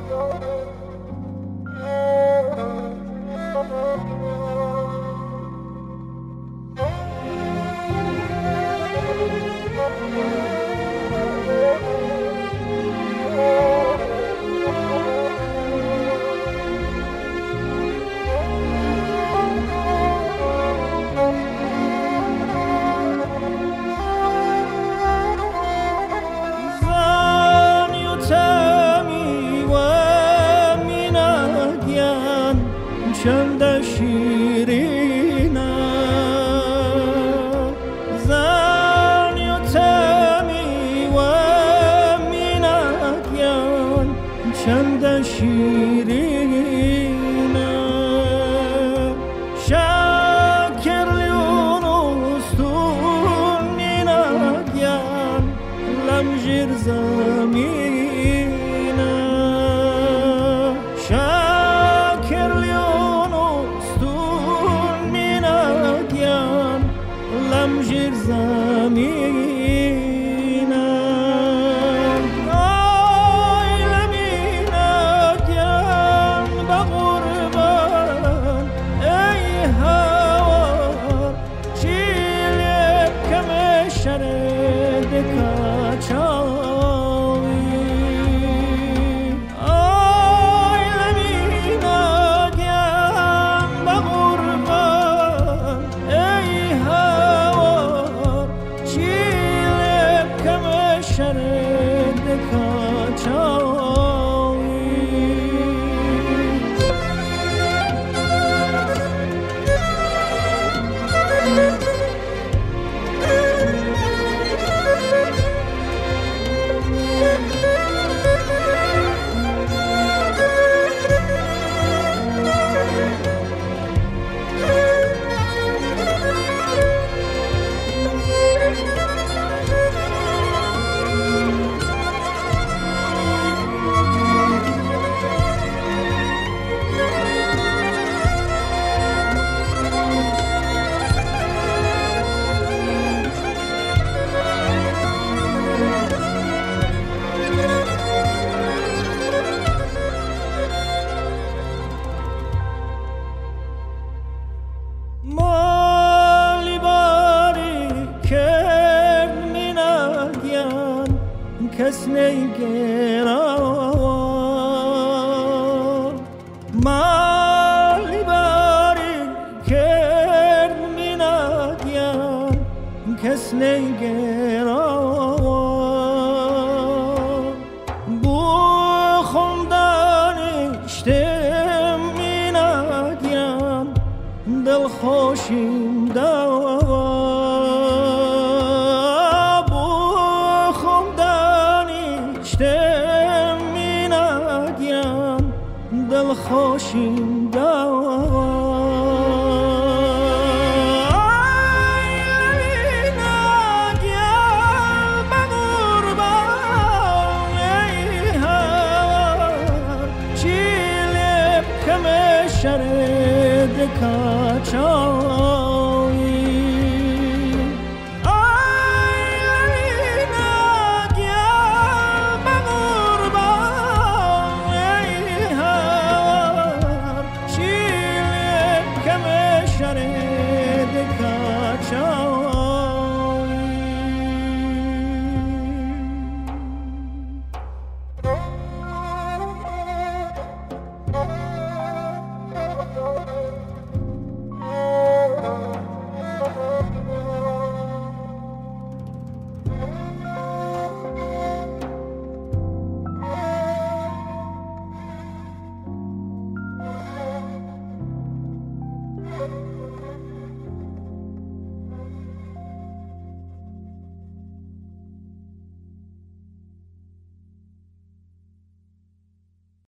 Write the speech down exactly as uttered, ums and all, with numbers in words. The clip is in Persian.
چند شیرینه زن یتمی و مینگیان چند شیرینه شکر لیونستون مینگیان لمجر زمینه شکر لمجر زمینه آی لمینگیم به قربان ای هوا چیلی کم شرد کچاوی آی لمینگیم به قربان ای شرد کچاوی مالی باری کرد مینگیان کس نیگرا مالی باری کرد مینگیان کس نیگرا بو خوندانشتم مینگیان دل خوشیم دوا بو خوندانشتم مینگیان دل خوشیم دوا شرد کچاوی